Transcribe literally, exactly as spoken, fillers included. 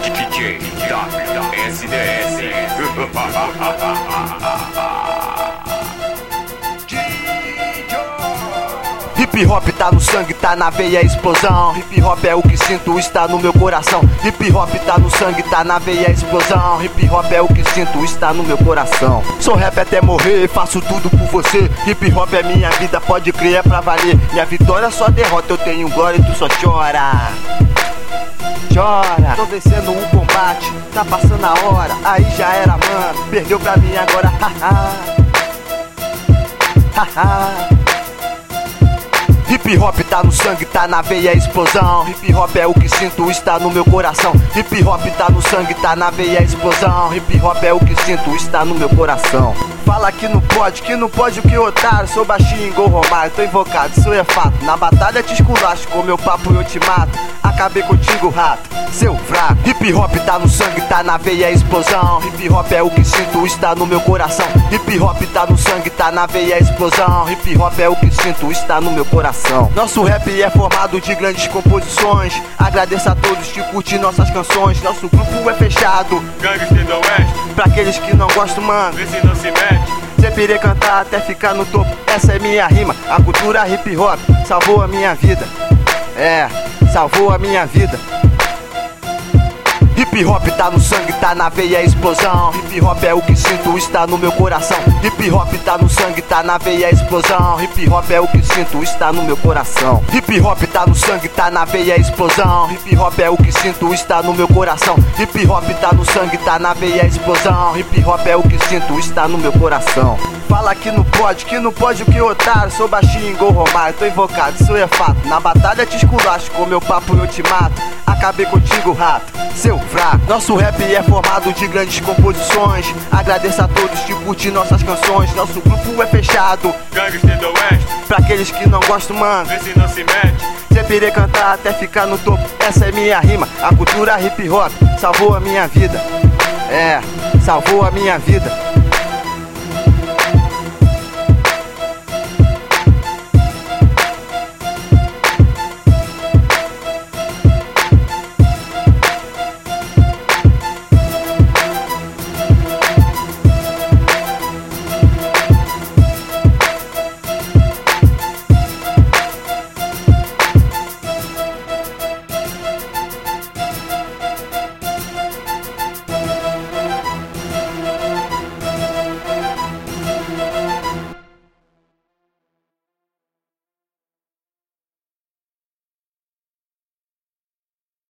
D J da S D S. Hip hop tá no sangue, tá na veia, é explosão. Hip hop é o que sinto, está no meu coração. Hip hop tá no sangue, tá na veia, é explosão. Hip hop é o que sinto, está no meu coração. Sou rap até morrer, faço tudo por você. Hip hop é minha vida, pode crer, é pra valer. Minha vitória só derrota, eu tenho glória e tu só chora. Chora, tô vencendo o combate, tá passando a hora, aí já era, mano. Perdeu pra mim agora, haha. Haha. Hip hop tá no sangue, tá na veia, é explosão. Hip hop é o que sinto, está no meu coração. Hip hop tá no sangue, tá na veia, é explosão. Hip hop é o que sinto, está no meu coração. Fala que não pode, que não pode o que otário. Sou baixinho igual Romário, tô invocado, isso é fato. Na batalha te esculacho, com meu papo eu te mato. Acabei contigo, rato, seu fraco. Hip hop tá no sangue, tá na veia, é explosão. Hip hop é o que sinto, está no meu coração. Hip hop tá no sangue, tá na veia, é explosão. Hip hop é o que sinto, está no meu coração. Nosso rap é formado de grandes composições. Agradeço a todos que curtem nossas canções. Nosso grupo é fechado, Gangster do Oeste. pra aqueles que não gostam, mano, Vê se não se mete. sempre irei cantar até ficar no topo. Essa é minha rima, a cultura hip hop salvou a minha vida. É, salvou a minha vida. Hip hop tá no sangue, tá na veia, é explosão. Hip hop é o que sinto, está no meu coração. Hip hop tá no sangue, tá na veia, é explosão. Hip hop é o que sinto, está no meu coração. Hip hop tá no sangue, tá na veia, é explosão. Hip hop é o que sinto, está no meu coração. Hip hop tá no sangue, tá na veia, é explosão. Hip hop é o que sinto, está no meu coração. Fala que não pode, que não pode o que otário. Sou baixinho igual Romário, tô invocado, isso é fato. Na batalha te esculacho, com meu papo eu te mato. Acabei contigo, rato, seu fraco. Nosso rap é formado de grandes composições. Agradeço a todos que curtem nossas canções. Nosso grupo é fechado, Gangster do Oeste. pra aqueles que não gostam, mano, Vê se não se mete. sempre irei cantar até ficar no topo. Essa é minha rima, a cultura hip hop salvou a minha vida. É, salvou a minha vida.